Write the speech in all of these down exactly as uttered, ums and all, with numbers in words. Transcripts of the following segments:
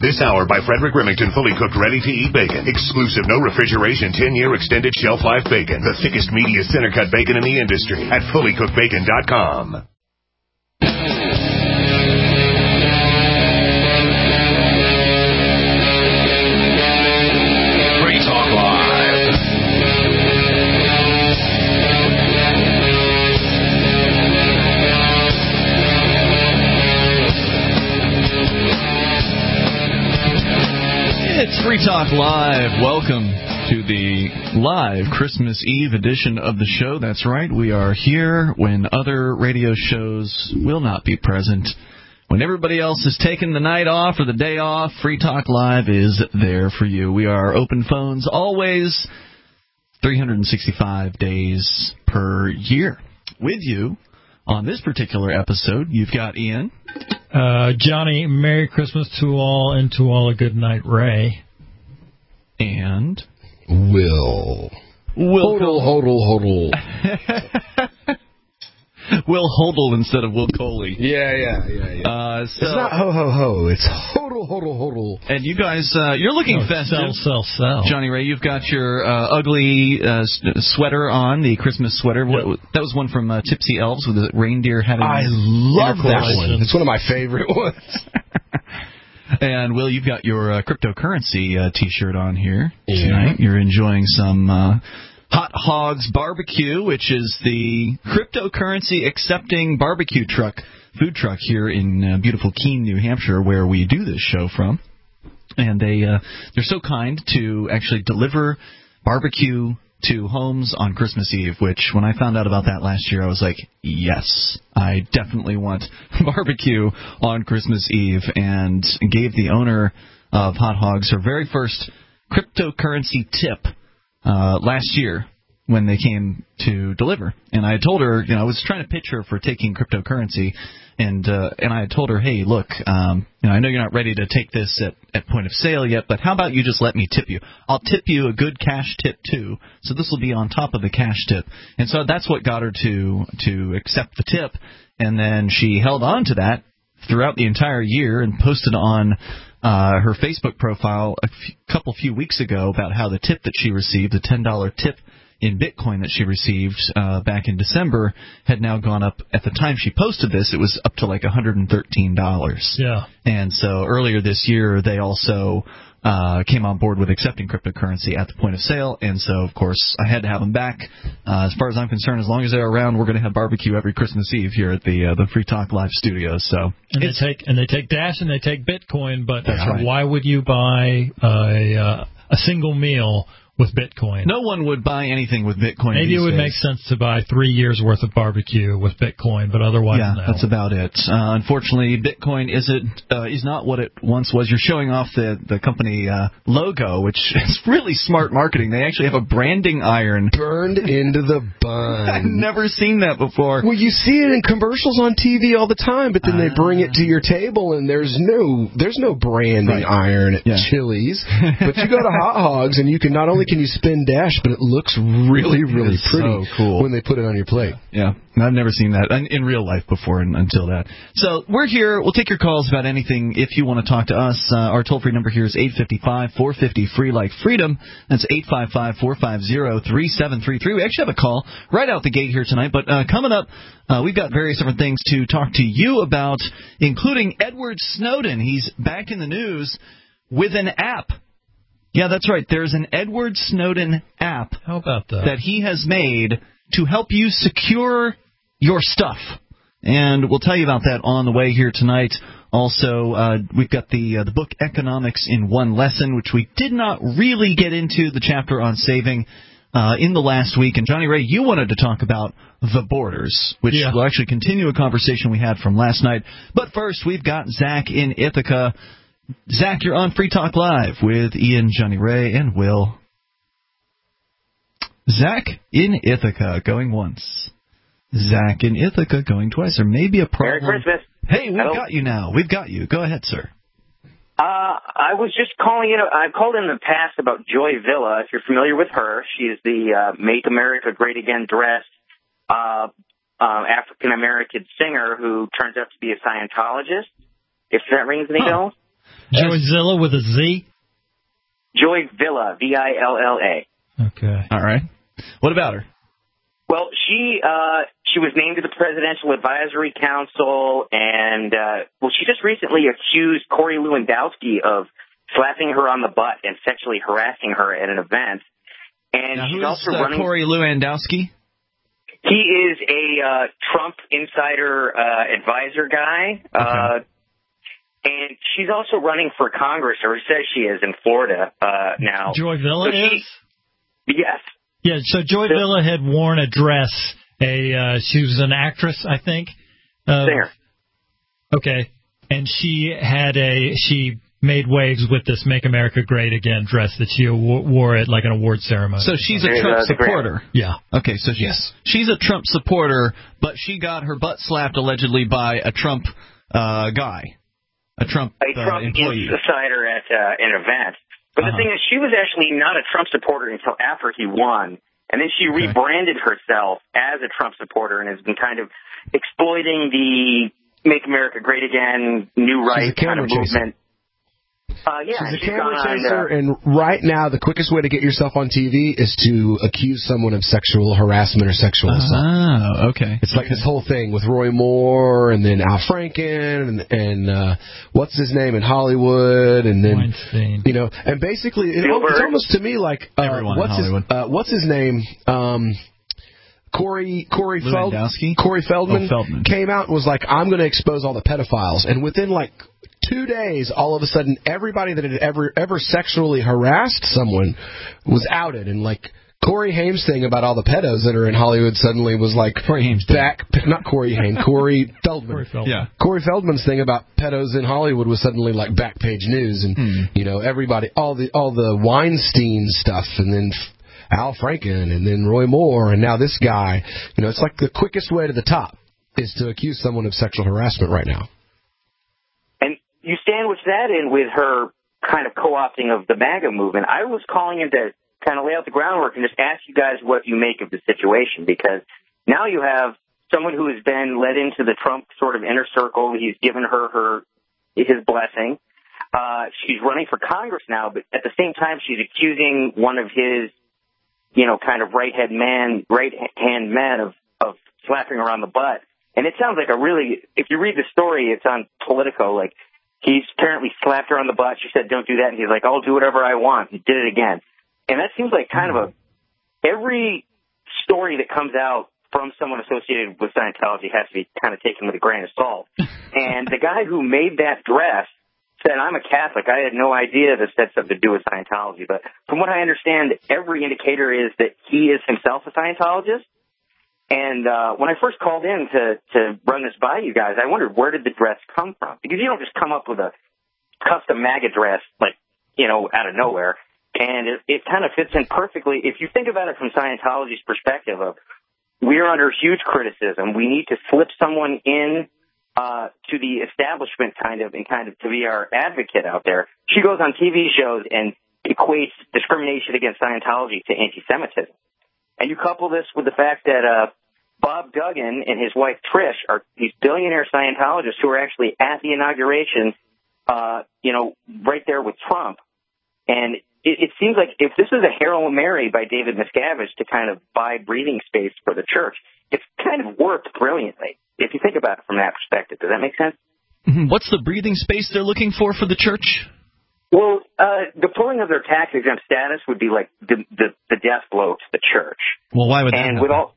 This hour by Frederick Remington, fully cooked, ready-to-eat bacon. Exclusive, no refrigeration, ten-year extended shelf life bacon. The thickest, meatiest, center-cut bacon in the industry at fully cooked bacon dot com. Free Talk Live. It's Free Talk Live. Welcome to the live Christmas Eve edition of the show. That's right. We are here when other radio shows will not be present. When everybody else is taking the night off or the day off, Free Talk Live is there for you. We are open phones always, three hundred sixty-five days per year. With you on this particular episode, you've got Ian. Uh, Johnny, Merry Christmas to all, and to all a good night, Ray. And Will. Will Hodl, hodl, hodl. Will Hodl instead of Will Coley. Yeah, yeah, yeah, yeah. Uh, so, it's not ho, ho, ho. It's hodl, hodl, hodl. And you guys, uh, you're looking oh, festive. Sell, sell, sell. Johnny Ray, you've got your uh, ugly uh, sweater on, the Christmas sweater. Yep. What, that was one from uh, Tipsy Elves with the reindeer having I love that one. It's one of my favorite ones. And, Will, you've got your uh, cryptocurrency uh, T-shirt on here yeah. tonight. You're enjoying some uh, Hot Hogs Barbecue, which is the cryptocurrency accepting barbecue truck, food truck here in uh, beautiful Keene, New Hampshire, where we do this show from. And they, uh, they're so kind to actually deliver barbecue to homes on Christmas Eve, which when I found out about that last year, I was like, yes, I definitely want barbecue on Christmas Eve, and gave the owner of Hot Hogs her very first cryptocurrency tip uh, last year when they came to deliver. And I had told her, you know, I was trying to pitch her for taking cryptocurrency, and uh, and I had told her, hey, look, um, you know, I know you're not ready to take this at, at point of sale yet, but how about you just let me tip you? I'll tip you a good cash tip, too, so this will be on top of the cash tip. And so that's what got her to to accept the tip, and then she held on to that throughout the entire year and posted on uh, her Facebook profile a f- couple few weeks ago about how the tip that she received, the ten dollar tip in Bitcoin that she received uh, back in December, had now gone up. At the time she posted this, it was up to like one hundred thirteen dollars. Yeah. And so earlier this year, they also uh, came on board with accepting cryptocurrency at the point of sale. And so, of course, I had to have them back. Uh, as far as I'm concerned, as long as they're around, we're going to have barbecue every Christmas Eve here at the uh, the Free Talk Live studios. So and they take and they take Dash and they take Bitcoin, but That's right. Why would you buy a uh, a single meal with Bitcoin? No one would buy anything with Bitcoin. Maybe these it would days. make sense to buy three years worth of barbecue with Bitcoin, but otherwise, yeah, no. that's about it. Uh, unfortunately, Bitcoin isn't uh, is not what it once was. You're showing off the the company uh, logo, which is really smart marketing. They actually have a branding iron burned into the bun. I've never seen that before. Well, you see it in commercials on T V all the time, but then uh, they bring it to your table, and there's no there's no branding right. iron at yeah. Chili's. But you go to Hot Hogs, and you can not only can you spin Dash, but it looks really, really it's pretty so cool. when they put it on your plate. Yeah, I've never seen that in, in real life before and, until that. So we're here. We'll take your calls about anything if you want to talk to us. Uh, our toll-free number here is eight five five, four five zero, free like freedom. That's eight five five, four five zero, three seven three three. We actually have a call right out the gate here tonight, but uh, coming up, uh, we've got various different things to talk to you about, including Edward Snowden. He's back in the news with an app. Yeah, that's right. There's an Edward Snowden app How about that? that he has made to help you secure your stuff. And we'll tell you about that on the way here tonight. Also, uh, we've got the uh, the book Economics in One Lesson, which we did not really get into the chapter on saving uh, in the last week. And Johnny Ray, you wanted to talk about the borders, which yeah. will actually continue a conversation we had from last night. But first, we've got Zach in Ithaca. Zach, you're on Free Talk Live with Ian, Johnny Ray, and Will. Zach in Ithaca, going once. Zach in Ithaca, going twice. There may be a problem. Merry Christmas. Hey, we've Hello. got you now. We've got you. Go ahead, sir. Uh, I was just calling in. I've called in the past about Joy Villa. If you're familiar with her, she is the uh, Make America Great Again dressed uh, uh, African-American singer who turns out to be a Scientologist. If that rings any huh. bells. Joyzilla with a Z? Joy Villa, V I L L A. Okay. All right. What about her? Well, she uh, she was named to the Presidential Advisory Council, and, uh, well, she just recently accused Corey Lewandowski of slapping her on the butt and sexually harassing her at an event. And Now, she's who also is uh, running. Corey Lewandowski? He is a uh, Trump insider uh, advisor guy. Okay. Uh, and she's also running for Congress, or says she is, in Florida uh, now. Joy Villa so she, is? Yes. Yeah, so Joy So, Villa had worn a dress. A uh, She was an actress, I think. Uh, Singer. Okay. And she had a, she made waves with this Make America Great Again dress that she wore at like an award ceremony. So she's a There's, Trump uh, the supporter. Yeah. Okay, so she's, Yes. she's a Trump supporter, but she got her butt slapped allegedly by a Trump uh, guy, a Trump, a uh, Trump employee. insider at uh, an event. But Uh-huh. the thing is, she was actually not a Trump supporter until after he won. And then she Okay. rebranded herself as a Trump supporter and has been kind of exploiting the Make America Great Again, New Right kind of movement. Uh, yeah, She's a she's camera gone on, chaser, uh, and right now the quickest way to get yourself on T V is to accuse someone of sexual harassment or sexual assault. Oh, okay. It's like this whole thing with Roy Moore and then Al Franken and, and uh, what's his name in Hollywood and then Weinstein. you know and basically it, it's almost to me like uh, Everyone in what's his Hollywood. uh, what's his name um, Corey Corey Feld, Lewandowski? Corey Feldman, Oh, Feldman came out and was like, I'm going to expose all the pedophiles, and within like two days, all of a sudden, everybody that had ever ever sexually harassed someone was outed, and like Corey Haim's thing about all the pedos that are in Hollywood suddenly was like Corey Haim's back, not Corey Haim, Corey Feldman. Corey Feldman. Yeah. Corey Feldman's thing about pedos in Hollywood was suddenly like back page news, and Hmm. you know everybody, all the all the Weinstein stuff, and then Al Franken, and then Roy Moore, and now this guy. You know, it's like the quickest way to the top is to accuse someone of sexual harassment right now. and you sandwich that in with her kind of co-opting of the MAGA movement. I was calling in to kind of lay out the groundwork and just ask you guys what you make of the situation, because now you have someone who has been led into the Trump sort of inner circle. He's given her her his blessing. Uh, she's running for Congress now, but at the same time, she's accusing one of his, you know, kind of right hand man, right hand men of, of slapping her on the butt. And it sounds like a really, if you read the story, it's on Politico, like he's apparently slapped her on the butt. She said, don't do that. And he's like, I'll do whatever I want. He did it again. And that seems like kind of a, every story that comes out from someone associated with Scientology has to be kind of taken with a grain of salt. And the guy who made that dress said, I'm a Catholic. I had no idea this had something to do with Scientology. But from what I understand, every indicator is that he is himself a Scientologist. And uh, when I first called in to, to run this by you guys, I wondered, where did the dress come from? Because you don't just come up with a custom MAGA dress, like, you know, out of nowhere. And it, it kind of fits in perfectly. If you think about it from Scientology's perspective of, we're under huge criticism. We need to slip someone in uh, to the establishment kind of and kind of to be our advocate out there. She goes on T V shows and equates discrimination against Scientology to anti-Semitism. And you couple this with the fact that uh, Bob Duggan and his wife Trish are these billionaire Scientologists who are actually at the inauguration, uh, you know, right there with Trump. And it, it seems like if this is a Hail Mary by David Miscavige to kind of buy breathing space for the church, it's kind of worked brilliantly, if you think about it from that perspective. Does that make sense? Mm-hmm. What's the breathing space they're looking for for the church? Well, uh, the pulling of their tax-exempt status would be like the, the, the death blow to the church. Well, why would that And happen? with all,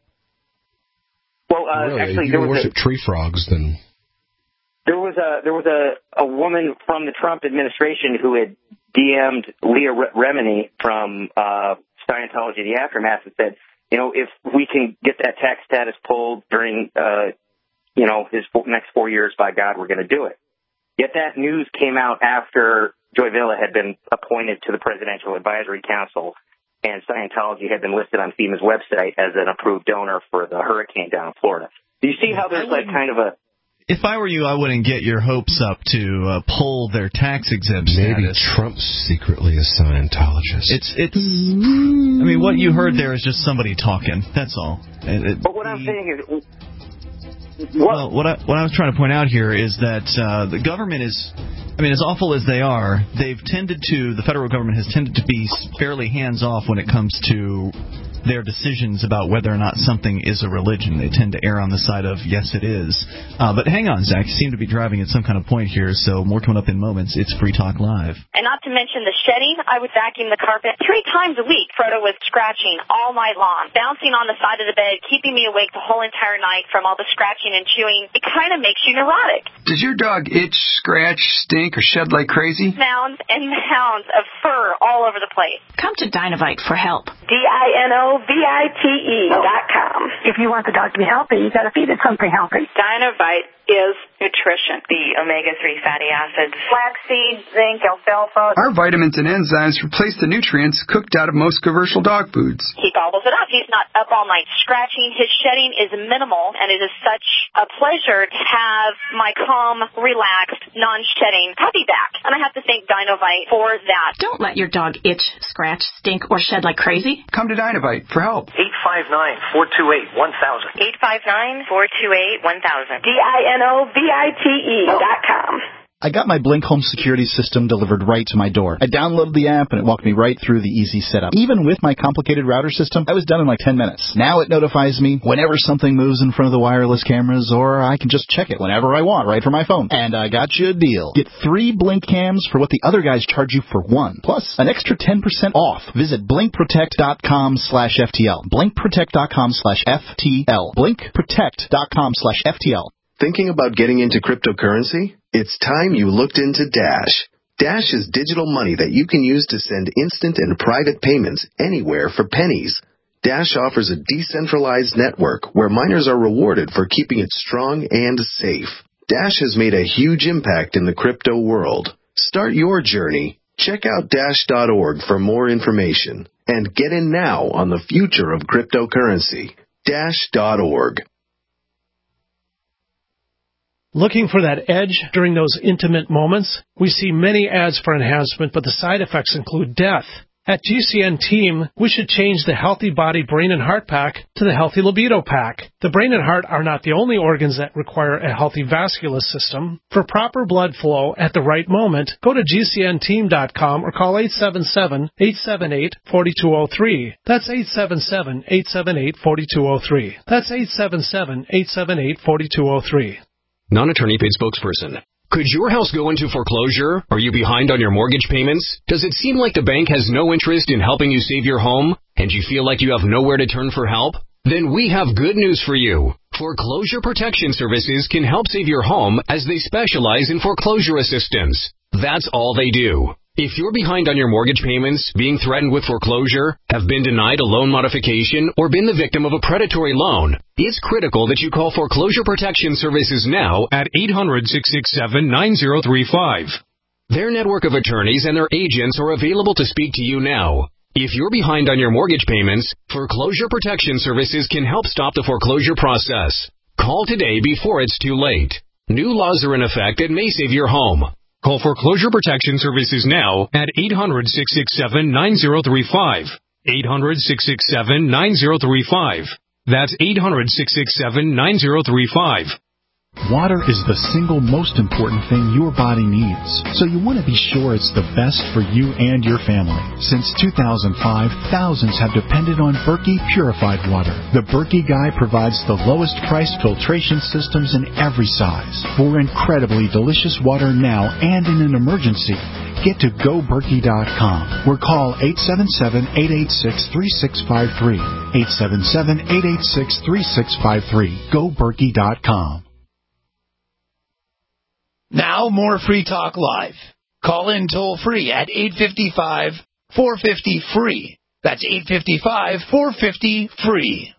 well, uh, really, actually, if there you was worship a, tree frogs, then there was a there was a, a woman from the Trump administration who had D M'd Leah Remini from uh, Scientology, the Aftermath, and said, you know, if we can get that tax status pulled during, uh, you know, his next four years, by God, we're going to do it. Yet that news came out after Joy Villa had been appointed to the Presidential Advisory Council, and Scientology had been listed on FEMA's website as an approved donor for the hurricane down in Florida. Do you see how there's like kind of a... If I were you, I wouldn't get your hopes up to uh, pull their tax-exempt maybe status. Trump's secretly a Scientologist. It's, it's, I mean, what you heard there is just somebody talking. That's all. It, it, But what I'm saying is... What? Well, what I, what I was trying to point out here is that uh, the government is I mean, as awful as they are, they've tended to, the federal government has tended to be fairly hands-off when it comes to their decisions about whether or not something is a religion. They tend to err on the side of, yes, it is. Uh, but hang on, Zach, you seem to be driving at some kind of point here, so more coming up in moments. It's Free Talk Live. And not to mention the shedding, I would vacuum the carpet three times a week. Frodo was scratching all night long, bouncing on the side of the bed, keeping me awake the whole entire night from all the scratching and chewing. It kind of makes you neurotic. Does your dog itch, scratch, stink, or shed like crazy? Mounds and mounds of fur all over the place. Come to Dinovite for help. D I N O V I T E dot com. If you want the dog to be healthy, you got to feed it something healthy. Dinovite is nutrition. The omega three fatty acids, flaxseed, zinc, alfalfa. Our vitamins and enzymes replace the nutrients cooked out of most commercial dog foods. He gobbles it up. He's not up all night scratching. His shedding is minimal, and it is such a pleasure to have my calm, relaxed, non-shedding puppy back. And I have to thank Dinovite for that. Don't let your dog itch, scratch, stink, or shed like crazy. Come to Dinovite for help. eight five nine, four two eight, one thousand. eight five nine, four two eight, one thousand. D I N O V I T E dot com. I got my Blink Home Security System delivered right to my door. I downloaded the app and it walked me right through the easy setup. Even with my complicated router system, I was done in like ten minutes. Now it notifies me whenever something moves in front of the wireless cameras, or I can just check it whenever I want right from my phone. And I got you a deal. Get three Blink cams for what the other guys charge you for one, plus an extra ten percent off. Visit blink protect dot com slash F T L. blink protect dot com slash F T L. blink protect dot com slash F T L. Thinking about getting into cryptocurrency? It's time you looked into Dash. Dash is digital money that you can use to send instant and private payments anywhere for pennies. Dash offers a decentralized network where miners are rewarded for keeping it strong and safe. Dash has made a huge impact in the crypto world. Start your journey. Check out dash dot org for more information. And get in now on the future of cryptocurrency. dash dot org. Looking for that edge during those intimate moments? We see many ads for enhancement, but the side effects include death. At G C N Team, we should change the Healthy Body Brain and Heart Pack to the Healthy Libido Pack. The brain and heart are not the only organs that require a healthy vascular system. For proper blood flow at the right moment, go to G C N team dot com or call eight seven seven, eight seven eight, four two zero three. That's eight seven seven, eight seven eight, four two zero three. That's eight seven seven, eight seven eight, four two zero three. Non-attorney paid spokesperson. Could your house go into foreclosure? Are you behind on your mortgage payments? Does it seem like the bank has no interest in helping you save your home, and you feel like you have nowhere to turn for help? Then we have good news for you. Foreclosure Protection Services can help save your home as they specialize in foreclosure assistance. That's all they do. If you're behind on your mortgage payments, being threatened with foreclosure, have been denied a loan modification, or been the victim of a predatory loan, it's critical that you call Foreclosure Protection Services now at eight hundred, six six seven, nine zero three five. Their network of attorneys and their agents are available to speak to you now. If you're behind on your mortgage payments, Foreclosure Protection Services can help stop the foreclosure process. Call today before it's too late. New laws are in effect that may save your home. Call Foreclosure Protection Services now at eight hundred, six six seven, nine zero three five. eight hundred, six six seven, nine zero three five. That's eight hundred, six six seven, nine zero three five. Water is the single most important thing your body needs, so you want to be sure it's the best for you and your family. Since two thousand five, thousands have depended on Berkey purified water. The Berkey Guy provides the lowest priced filtration systems in every size. For incredibly delicious water now and in an emergency, get to go berkey dot com or call eight seven seven, eight eight six, three six five three. eight seven seven, eight eight six, three six five three. go berkey dot com. Now more Free Talk Live. Call in toll free at eight five five, four five zero, free. That's eight five five, four five zero, free.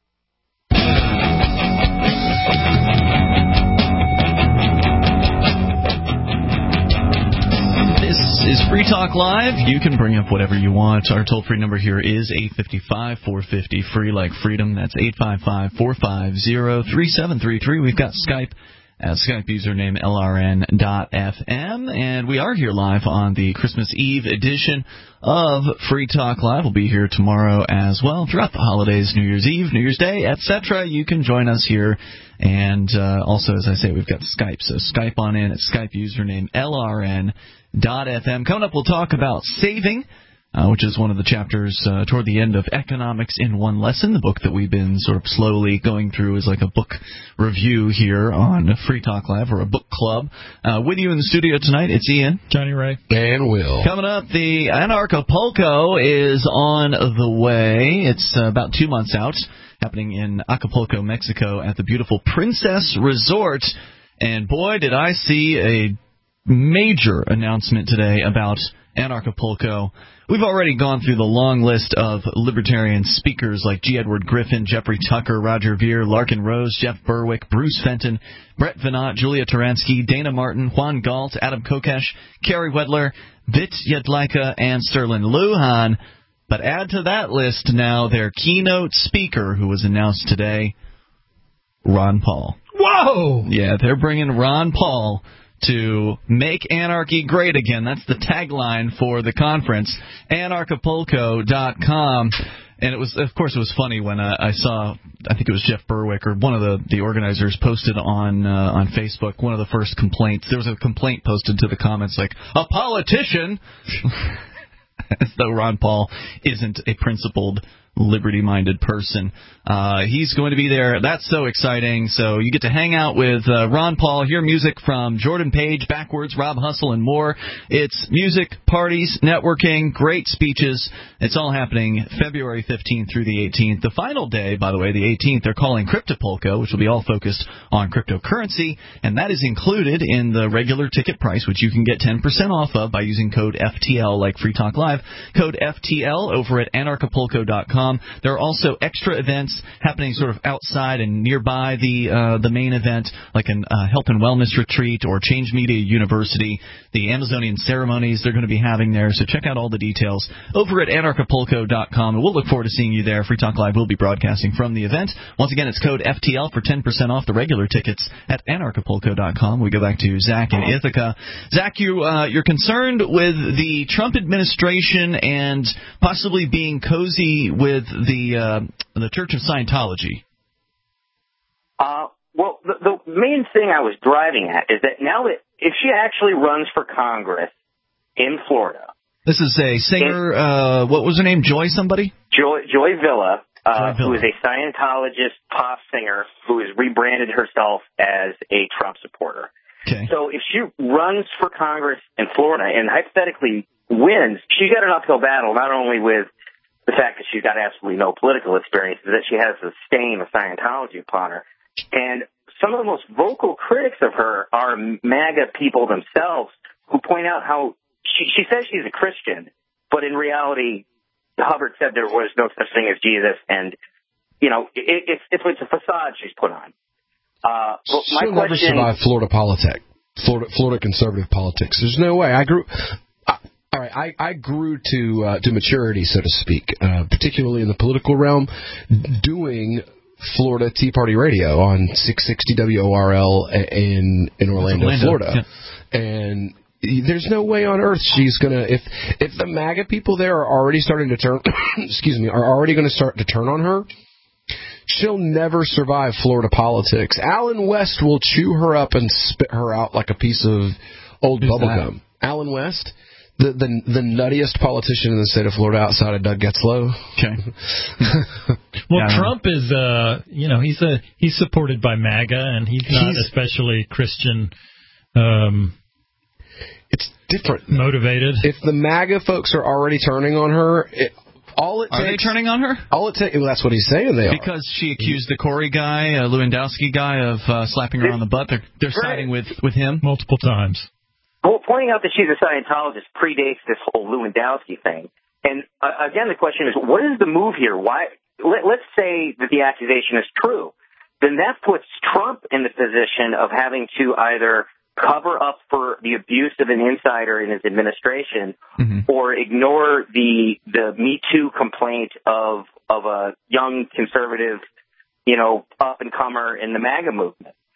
This is Free Talk Live. You can bring up whatever you want. Our toll-free number here is eight five five, four five zero, free like freedom. That's eight five five, four five zero, three seven three three. We've got Skype Uh, Skype username L R N dot F M, and we are here live on the Christmas Eve edition of Free Talk Live. We'll be here tomorrow as well, throughout the holidays, New Year's Eve, New Year's Day, et cetera. You can join us here, and uh, also, as I say, we've got Skype, so Skype on in at Skype username L R N dot F M. Coming up, we'll talk about saving, Uh, which is one of the chapters uh, toward the end of Economics in One Lesson, the book that we've been sort of slowly going through as like a book review here on Free Talk Live, or a book club. Uh, with you in the studio tonight, it's Ian, Johnny Ray, and Will. Coming up, the Anarchapulco is on the way. It's uh, about two months out, happening in Acapulco, Mexico, at the beautiful Princess Resort. And boy, did I see a major announcement today about Anarchapulco. We've already gone through the long list of libertarian speakers like G. Edward Griffin, Jeffrey Tucker, Roger Ver, Larkin Rose, Jeff Berwick, Bruce Fenton, Brett Venat, Julia Taransky, Dana Martin, Juan Galt, Adam Kokesh, Kerry Wedler, Vit Yedlika, and Sterling Lujan. But add to that list now their keynote speaker, who was announced today, Ron Paul. Whoa! Yeah, they're bringing Ron Paul to make anarchy great again. That's the tagline for the conference, anarchapulco dot com. And it was, of course, it was funny when uh, I saw, I think it was Jeff Berwick or one of the, the organizers posted on uh, on Facebook, one of the first complaints. There was a complaint posted to the comments like, a politician, as though Ron Paul isn't a principled, liberty-minded person. Uh, he's going to be there. That's so exciting. So you get to hang out with uh, Ron Paul, hear music from Jordan Page, Backwards, Rob Hustle, and more. It's music, parties, networking, great speeches. It's all happening February fifteenth through the eighteenth. The final day, by the way, the eighteenth, they're calling Cryptopulco, which will be all focused on cryptocurrency, and that is included in the regular ticket price, which you can get ten percent off of by using code F T L, like Free Talk Live. Code F T L over at anarchapulco dot com. There are also extra events happening sort of outside and nearby the uh, the main event, like an uh, health and wellness retreat or Change Media University, the Amazonian ceremonies they're going to be having there. So check out all the details over at anarchapulco dot com, and we'll look forward to seeing you there. Free Talk Live will be broadcasting from the event. Once again, it's code F T L for ten percent off the regular tickets at anarchapulco dot com. We go back to Zach in Ithaca. Zach, you, uh, you're concerned with the Trump administration and possibly being cozy with the uh, the Church of Scientology. Uh, well, the, the main thing I was driving at is that now that if she actually runs for Congress in Florida. This is a singer, it, uh, what was her name, Joy somebody? Joy, Joy Villa, uh, Joy Villa, who is a Scientologist pop singer who has rebranded herself as a Trump supporter. Okay. So if she runs for Congress in Florida and hypothetically wins, she's got an uphill battle, not only with the fact that she's got absolutely no political experience, is that she has the stain of Scientology upon her. And some of the most vocal critics of her are MAGA people themselves, who point out how she, she says she's a Christian, but in reality, Hubbard said there was no such thing as Jesus, and, you know, it, it, it's, it's a facade she's put on. Uh, but my She'll question, never survive Florida politics, Florida, Florida conservative politics. There's no way. I grew... I, All right, I, I grew to uh, to maturity, so to speak, uh, particularly in the political realm, doing Florida Tea Party radio on six sixty W O R L in in Orlando, Orlando. Florida, Yeah. And there's no way on earth she's gonna if if the MAGA people there are already starting to turn, excuse me, are already going to start to turn on her. She'll never survive Florida politics. Alan West will chew her up and spit her out like a piece of old bubblegum. Alan West. The, the the nuttiest politician in the state of Florida outside of Doug Getzlow. Okay. Well, yeah, Trump is, uh, you know, he's a he's supported by MAGA, and he's not he's, especially Christian. Um, it's different. Motivated. If the MAGA folks are already turning on her, it, all it are takes, they turning on her? All it takes. Well, that's what he's saying. They because are. she accused the Corey guy, uh, Lewandowski guy, of uh, slapping her on the butt. They're they're siding with with him multiple times. Well, pointing out that she's a Scientologist predates this whole Lewandowski thing. And, uh, again, the question is, what is the move here? Why? Let, let's say that the accusation is true. Then that puts Trump in the position of having to either cover up for the abuse of an insider in his administration mm-hmm. or ignore the the Me Too complaint of, of a young conservative, you know, up-and-comer in the MAGA movement.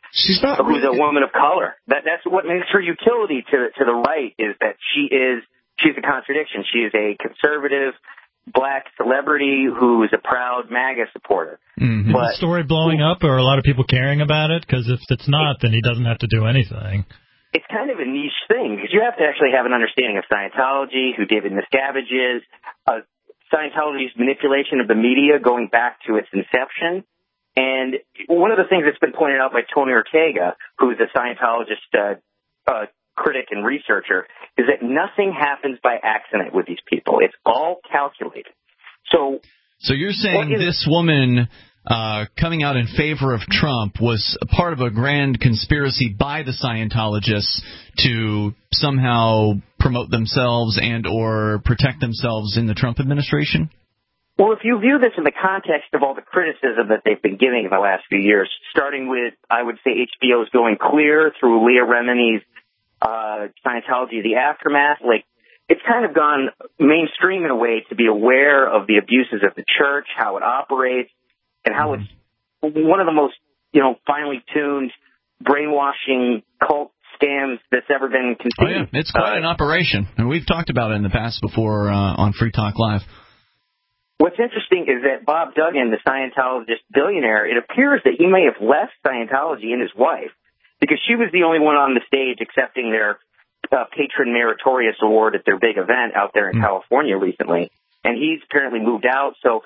She's not who's a woman of color. That that's what makes her utility to to the right is that she is she's a contradiction. She is a conservative black celebrity who is a proud MAGA supporter. Mm-hmm. But, is the story blowing up, or are a lot of people caring about it? Because if it's not, then he doesn't have to do anything. It's kind of a niche thing because you have to actually have an understanding of Scientology, who David Miscavige is, uh, Scientology's manipulation of the media going back to its inception. And one of the things that's been pointed out by Tony Ortega, who's a Scientologist uh, uh, critic and researcher, is that nothing happens by accident with these people. It's all calculated. So, so you're saying this woman uh, coming out in favor of Trump was a part of a grand conspiracy by the Scientologists to somehow promote themselves and or protect themselves in the Trump administration? Well, if you view this in the context of all the criticism that they've been giving in the last few years, starting with, I would say, H B O's Going Clear through Leah Remini's uh, Scientology, The Aftermath, like, it's kind of gone mainstream in a way to be aware of the abuses of the church, how it operates, and how it's one of the most, you know, finely tuned brainwashing cult scams that's ever been conceived. Oh, yeah. It's quite uh, an operation, and we've talked about it in the past before uh, on Free Talk Live. What's interesting is that Bob Duggan, the Scientologist billionaire, it appears that he may have left Scientology and his wife because she was the only one on the stage accepting their uh, Patron Meritorious Award at their big event out there in mm. California recently. And he's apparently moved out. So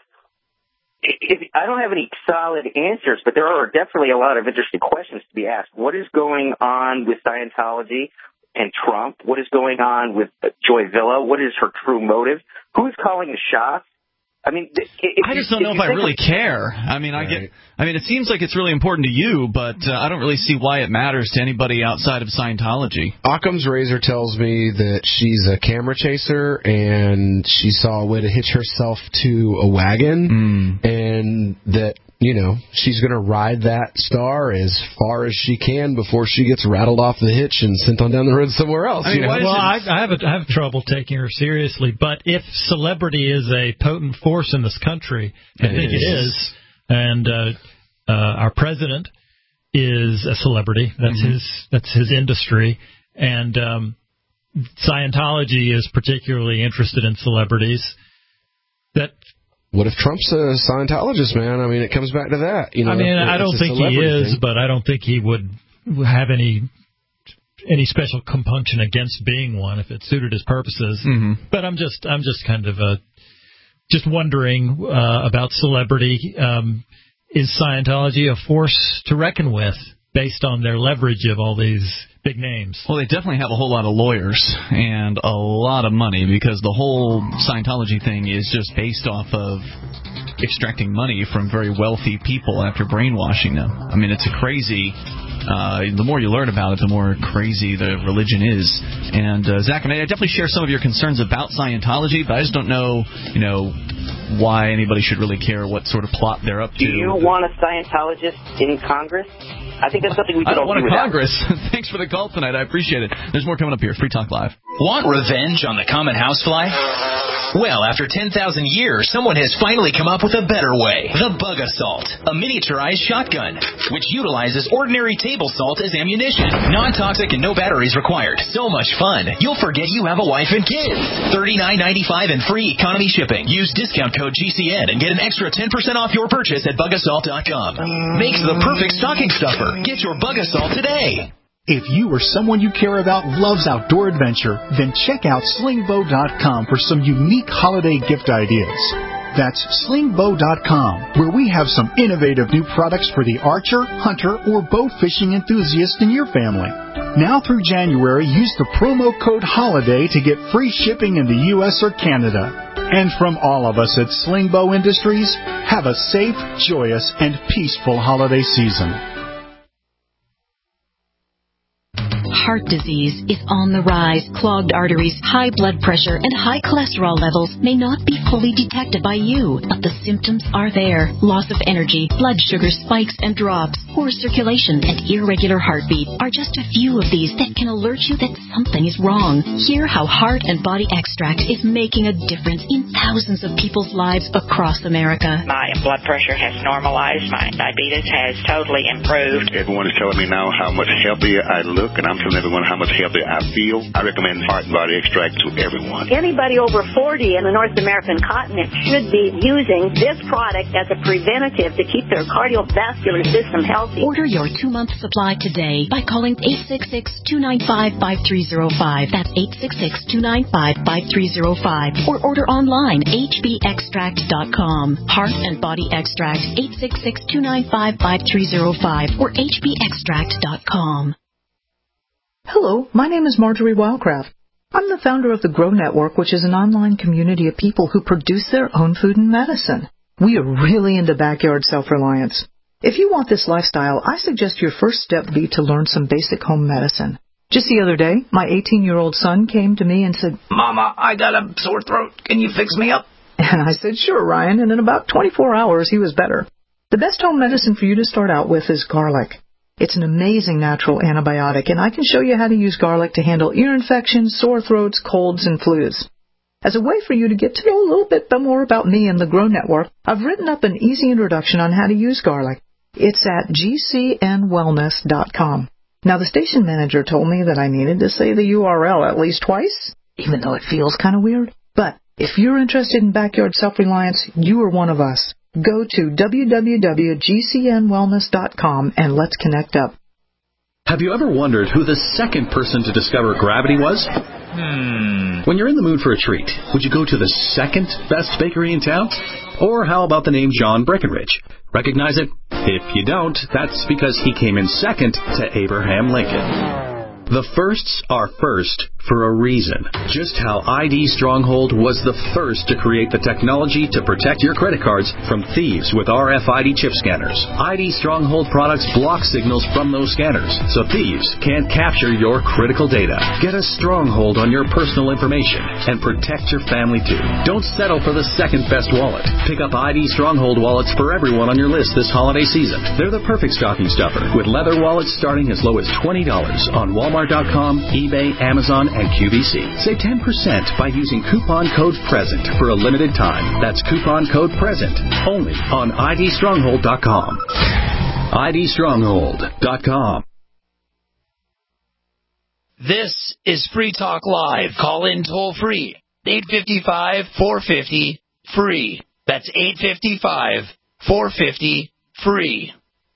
if, I don't have any solid answers, but there are definitely a lot of interesting questions to be asked. What is going on with Scientology and Trump? What is going on with Joy Villa? What is her true motive? Who's calling the shots? I mean, I just don't know if I really care. I mean, I get. I mean, it seems like it's really important to you, but uh, I don't really see why it matters to anybody outside of Scientology. Occam's razor tells me that she's a camera chaser and she saw a way to hitch herself to a wagon, mm. and that, you know, she's going to ride that star as far as she can before she gets rattled off the hitch and sent on down the road somewhere else. I mean, you know? Well, I, I, have a, I have trouble taking her seriously, but if celebrity is a potent force in this country, I think it is, and uh, uh, our president is a celebrity. That's mm-hmm. his. That's his industry, and um, Scientology is particularly interested in celebrities. That. What if Trump's a Scientologist, man? I mean, it comes back to that. You know, I mean, I don't think he is, thing. but I don't think he would have any any special compunction against being one if it suited his purposes. Mm-hmm. But I'm just I'm just kind of uh, just wondering uh, about celebrity. Um, is Scientology a force to reckon with based on their leverage of all these big names? Well, they definitely have a whole lot of lawyers and a lot of money because the whole Scientology thing is just based off of extracting money from very wealthy people after brainwashing them. I mean, it's a crazy... Uh, the more you learn about it, the more crazy the religion is. And, uh, Zach, I mean, I definitely share some of your concerns about Scientology, but I just don't know, you know, why anybody should really care what sort of plot they're up to. Do you want a Scientologist in Congress? I think that's something we could I don't all want do a without. Congress. Thanks for the call tonight. I appreciate it. There's more coming up here. Free Talk Live. Want revenge on the common housefly? Well, after ten thousand years, someone has finally come up with a better way. The Bug Assault, a miniaturized shotgun, which utilizes ordinary table salt as ammunition. Non-toxic and no batteries required. So much fun, you'll forget you have a wife and kids. thirty-nine ninety-five and free economy shipping. Use discount code G C N and get an extra ten percent off your purchase at bug assault dot com. Makes the perfect stocking stuffer. Get your Bug Assault today. If you or someone you care about loves outdoor adventure, then check out sling bow dot com for some unique holiday gift ideas. That's sling bow dot com, where we have some innovative new products for the archer, hunter, or bow fishing enthusiast in your family. Now through January, use the promo code HOLIDAY to get free shipping in the U S or Canada. And from all of us at Sling Bow Industries, have a safe, joyous, and peaceful holiday season. Heart disease is on the rise. Clogged arteries, high blood pressure, and high cholesterol levels may not be fully detected by you, but the symptoms are there. Loss of energy, blood sugar spikes and drops, poor circulation, and irregular heartbeat are just a few of these that can alert you that something is wrong. Hear how Heart and Body Extract is making a difference in thousands of people's lives across America. My blood pressure has normalized. My diabetes has totally improved. Everyone is telling me now how much healthier I look, and I'm telling everyone how much healthier I feel. I recommend Heart and Body Extract to everyone. Anybody over forty in the North American continent should be using this product as a preventative to keep their cardiovascular system healthy. Order your two-month supply today by calling eight six six, two nine five, five three zero five. That's eight six six, two nine five, five three zero five. Or order online, h b extract dot com. Heart and Body Extract, eight six six, two nine five, five three zero five or h b extract dot com. Hello, my name is Marjorie Wildcraft. I'm the founder of the Grow Network, which is an online community of people who produce their own food and medicine. We are really into backyard self-reliance. If you want this lifestyle, I suggest your first step be to learn some basic home medicine. Just the other day, my eighteen-year-old son came to me and said, "Mama, I got a sore throat. Can you fix me up?" And I said, "Sure, Ryan," and in about twenty-four hours, he was better. The best home medicine for you to start out with is garlic. It's an amazing natural antibiotic, and I can show you how to use garlic to handle ear infections, sore throats, colds, and flus. As a way for you to get to know a little bit more about me and the Grow Network, I've written up an easy introduction on how to use garlic. It's at g c n wellness dot com. Now, the station manager told me that I needed to say the U R L at least twice, even though it feels kind of weird. But if you're interested in backyard self-reliance, you are one of us. Go to w w w dot g c n wellness dot com and let's connect up. Have you ever wondered who the second person to discover gravity was? Hmm. When you're in the mood for a treat, would you go to the second best bakery in town? Or how about the name John Breckenridge? Recognize it? If you don't, that's because he came in second to Abraham Lincoln. The firsts are first for a reason. Just how I D Stronghold was the first to create the technology to protect your credit cards from thieves with R F I D chip scanners. I D Stronghold products block signals from those scanners, so thieves can't capture your critical data. Get a stronghold on your personal information and protect your family too. Don't settle for the second best wallet. Pick up I D Stronghold wallets for everyone on your list this holiday season. They're the perfect stocking stuffer, with leather wallets starting as low as twenty dollars on Walmart. Walmart dot com, eBay, Amazon, and Q V C. Save ten percent by using coupon code PRESENT for a limited time. That's coupon code PRESENT only on I D stronghold dot com. I D stronghold dot com. This is Free Talk Live. Call in toll free. eight five five, four five zero, free. That's eight five five, four five zero, free.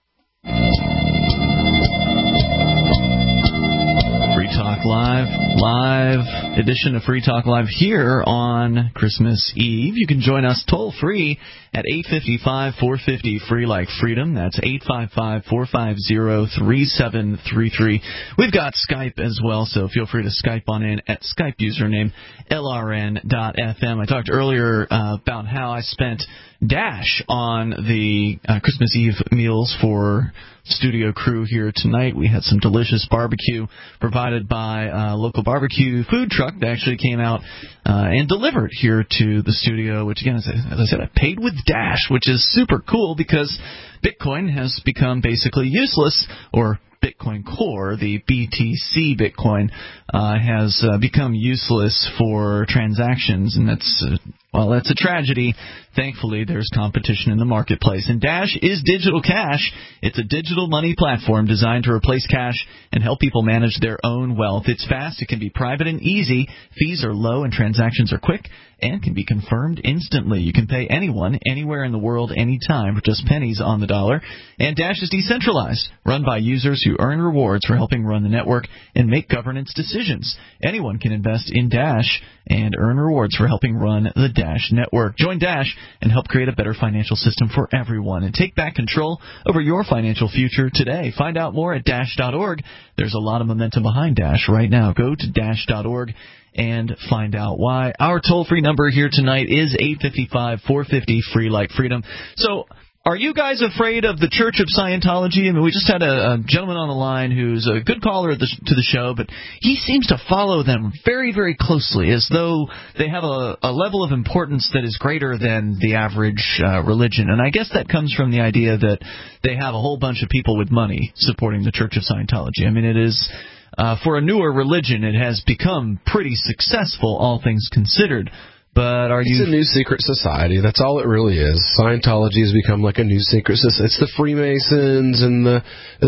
Free Talk Live, live edition of Free Talk Live here on Christmas Eve. You can join us toll free at eight five five, four five zero, free like freedom. That's eight five five, four five zero, three seven three three. We've got Skype as well, so feel free to Skype on in at Skype username L R N dot F M. I talked earlier uh, about how I spent Dash on the uh, Christmas Eve meals for studio crew here tonight. We had some delicious barbecue provided by a local barbecue food truck that actually came out uh, and delivered here to the studio, which, again, as I, as I said, I paid with Dash, which is super cool because Bitcoin has become basically useless, or Bitcoin Core, the B T C Bitcoin, uh, has uh, become useless for transactions, and that's, uh, well, that's a tragedy. Thankfully, there's competition in the marketplace. And Dash is digital cash. It's a digital money platform designed to replace cash and help people manage their own wealth. It's fast, it can be private and easy. Fees are low and transactions are quick and can be confirmed instantly. You can pay anyone, anywhere in the world, anytime for just pennies on the dollar. And Dash is decentralized, run by users who earn rewards for helping run the network and make governance decisions. Anyone can invest in Dash and earn rewards for helping run the Dash network. Join Dash and help create a better financial system for everyone and take back control over your financial future today. Find out more at dash dot org. There's a lot of momentum behind Dash right now. Go to dash dot org and find out why. Our toll-free number here tonight is eight five five, four five zero, free like freedom. So Are you guys afraid of the Church of Scientology? I mean, we just had a, a gentleman on the line who's a good caller to the, to the show, but he seems to follow them very, very closely, as though they have a, a level of importance that is greater than the average uh, religion. And I guess that comes from the idea that they have a whole bunch of people with money supporting the Church of Scientology. I mean, it is, uh, for a newer religion, it has become pretty successful, all things considered. But are it's you... a new secret society. That's all it really is. Scientology has become like a new secret society. It's the Freemasons and the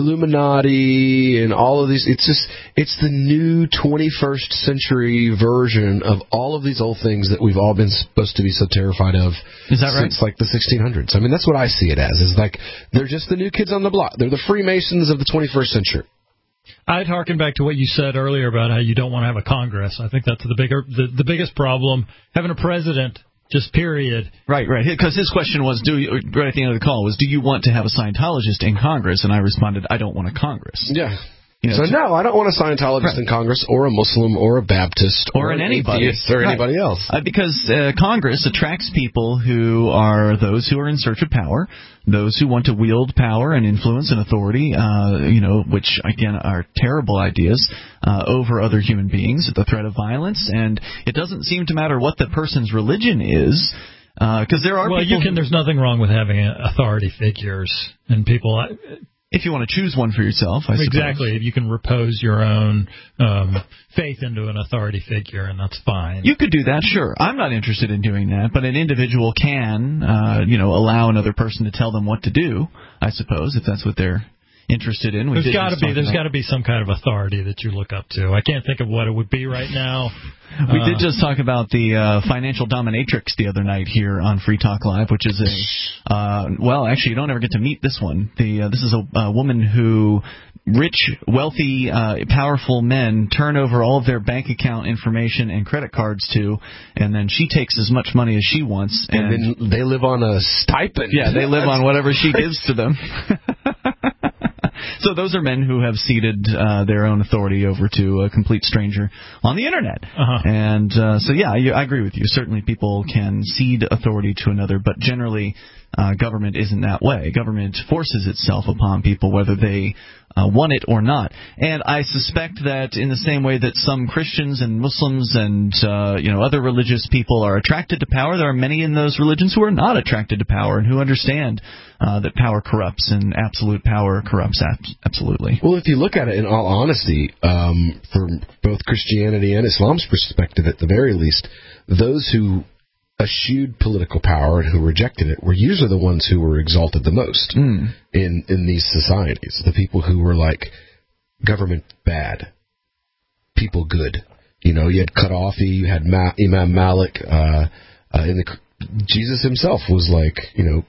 Illuminati and all of these. It's just, it's the new twenty-first century version of all of these old things that we've all been supposed to be so terrified of. Is that right? Since like the sixteen hundreds. I mean, that's what I see it as. Is like they're just the new kids on the block. They're the Freemasons of the twenty-first century. I'd harken back to what you said earlier about how you don't want to have a Congress. I think that's the bigger, the, the biggest problem. Having a president, just period. Right, right. Because his question was, do you, right at the end of the call, was, do you want to have a Scientologist in Congress? And I responded, I don't want a Congress. Yeah. You know, so, no, I don't want a Scientologist right. in Congress or a Muslim or a Baptist or, or an anybody atheist or right. anybody else. Uh, because uh, Congress attracts people who are those who are in search of power, those who want to wield power and influence and authority, uh, you know, which, again, are terrible ideas uh, over other human beings at the threat of violence. And it doesn't seem to matter what the person's religion is. Because uh, there are well, people... you can, there's nothing wrong with having authority figures and people... If you want to choose one for yourself, I suppose. Exactly. You can repose your own um, faith into an authority figure, and that's fine. You could do that, sure. I'm not interested in doing that, but an individual can, uh, you know, allow another person to tell them what to do, I suppose, if that's what they're interested in. We there's got to be there's got to be some kind of authority that you look up to. I can't think of what it would be right now. We uh, did just talk about the uh, financial dominatrix the other night here on Free Talk Live, which is a uh, well, actually, you don't ever get to meet this one. The uh, this is a, a woman who rich, wealthy, uh, powerful men turn over all of their bank account information and credit cards to, and then she takes as much money as she wants, and, and then they live on a stipend. Yeah, they live on whatever she gives to them. So those are men who have ceded uh, their own authority over to a complete stranger on the Internet. Uh-huh. And uh, so, yeah, I, I agree with you. Certainly people can cede authority to another, but generally uh, government isn't that way. Government forces itself upon people whether they uh, want it or not. And I suspect that in the same way that some Christians and Muslims and uh, you know other religious people are attracted to power, there are many in those religions who are not attracted to power and who understand uh, that power corrupts and absolute power corrupts ab- absolutely. Well, if you look at it in all honesty, um, from both Christianity and Islam's perspective at the very least, those who eschewed political power and who rejected it were usually the ones who were exalted the most mm. in, in these societies. The people who were like, government bad, people good. You know, you had Gaddafi, you had Ma- Imam Malik, uh, uh, and the, Jesus himself was like, you know,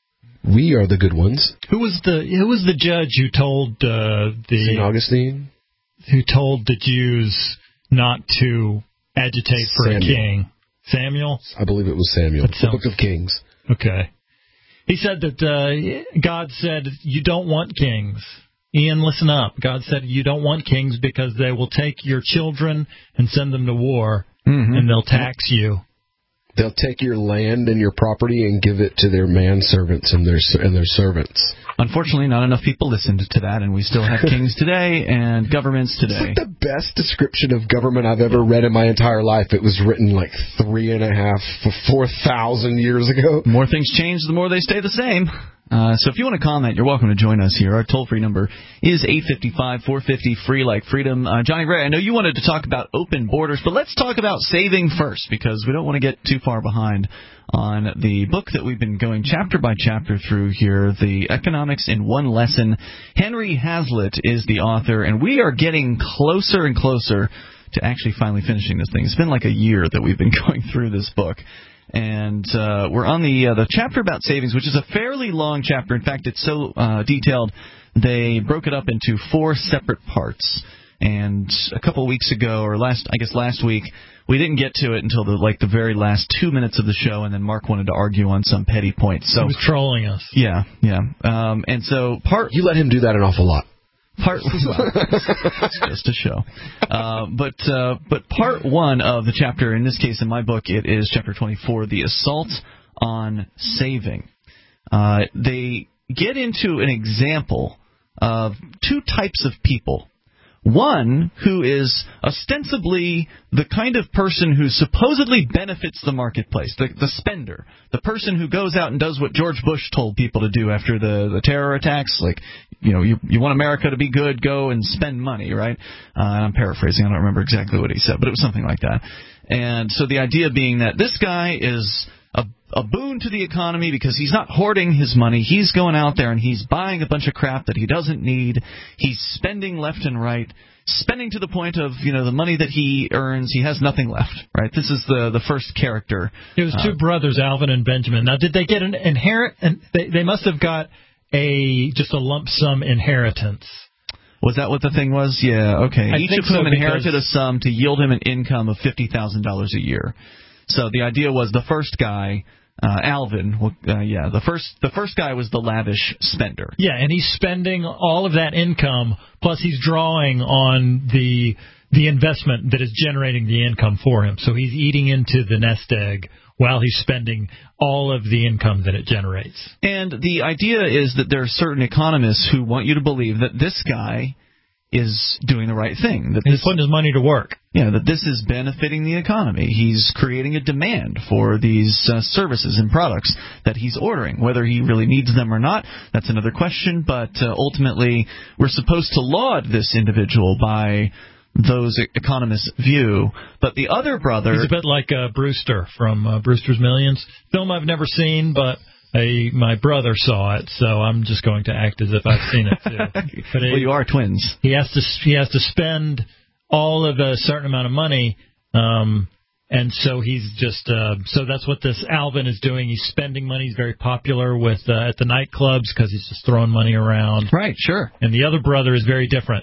we are the good ones. Who was the Who was the judge who told uh, the Saint Augustine? Who told the Jews not to agitate for Samuel. a king? Samuel? I believe it was Samuel. That the sounds, Book of Kings. Okay. He said that uh, God said, you don't want kings. Ian, listen up. God said you don't want kings because they will take your children and send them to war, mm-hmm. and they'll tax you. They'll take your land and your property and give it to their manservants and their and their servants. Unfortunately, not enough people listened to that, and we still have kings today and governments today. It's like the best description of government I've ever read in my entire life. It was written like three and a half, four thousand years ago. The more things change, the more they stay the same. Uh, so if you want to comment, you're welcome to join us here. Our toll-free number is eight five five, four five zero, free like freedom. Uh, Johnny Ray, I know you wanted to talk about open borders, but let's talk about saving first, because we don't want to get too far behind on the book that we've been going chapter by chapter through here, The Economics in One Lesson. Henry Hazlitt is the author, and we are getting closer and closer to actually finally finishing this thing. It's been like a year that we've been going through this book. And uh, we're on the uh, the chapter about savings, which is a fairly long chapter. In fact, it's so uh, detailed, they broke it up into four separate parts. And a couple of weeks ago, or last, I guess last week, we didn't get to it until the like the very last two minutes of the show, and then Mark wanted to argue on some petty points. So he was trolling us. Yeah, yeah. Um, and so part you let him do that an awful lot. Part well, it's just a show, uh, but uh, but part one of the chapter, in this case in my book, it is chapter twenty-four, the assault on saving. uh, they get into an example of two types of people. One who is ostensibly the kind of person who supposedly benefits the marketplace, the, the spender, the person who goes out and does what George Bush told people to do after the, the terror attacks, like, you know, you, you want America to be good, go and spend money, right? Uh, I'm paraphrasing, I don't remember exactly what he said, but it was something like that. And so the idea being that this guy is a, a boon to the economy because he's not hoarding his money. He's going out there and he's buying a bunch of crap that he doesn't need. He's spending left and right, spending to the point of, you know, the money that he earns, he has nothing left, right? This is the the first character. It was two uh, brothers, Alvin and Benjamin. Now, did they get an inherit? And they, they must have got a just a lump sum inheritance. Was that what the thing was? Yeah, okay. I Each think of whom so, inherited a sum to yield him an income of fifty thousand dollars a year. So the idea was the first guy, uh, Alvin, uh, yeah, the first the first guy was the lavish spender. Yeah, and he's spending all of that income, plus he's drawing on the the investment that is generating the income for him. So he's eating into the nest egg while he's spending all of the income that it generates. And the idea is that there are certain economists who want you to believe that this guy is doing the right thing. That he's this, putting his money to work. Yeah, that this is benefiting the economy. He's creating a demand for these uh, services and products that he's ordering. Whether he really needs them or not, that's another question, but uh, ultimately we're supposed to laud this individual by those economists' view. But the other brother... He's a bit like uh, Brewster from uh, Brewster's Millions. Film I've never seen, but... A, my brother saw it, so I'm just going to act as if I've seen it too. But well, it, you are twins. He has to he has to spend all of a certain amount of money, um, and so he's just uh, so that's what this Alvin is doing. He's spending money. He's very popular with uh, at the nightclubs because he's just throwing money around. Right, sure. And the other brother is very different.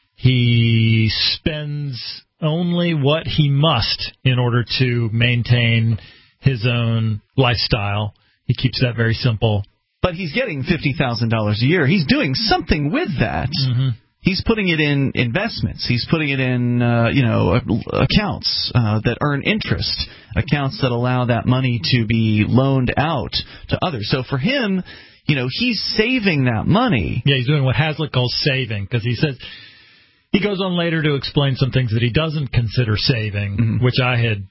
He spends only what he must in order to maintain his own lifestyle. He keeps that very simple. But he's getting fifty thousand dollars a year. He's doing something with that. Mm-hmm. He's putting it in investments. He's putting it in, uh, you know, accounts uh, that earn interest, accounts that allow that money to be loaned out to others. So for him, you know, he's saving that money. Yeah, he's doing what Hazlitt calls saving, because he says he goes on later to explain some things that he doesn't consider saving, mm-hmm. which I had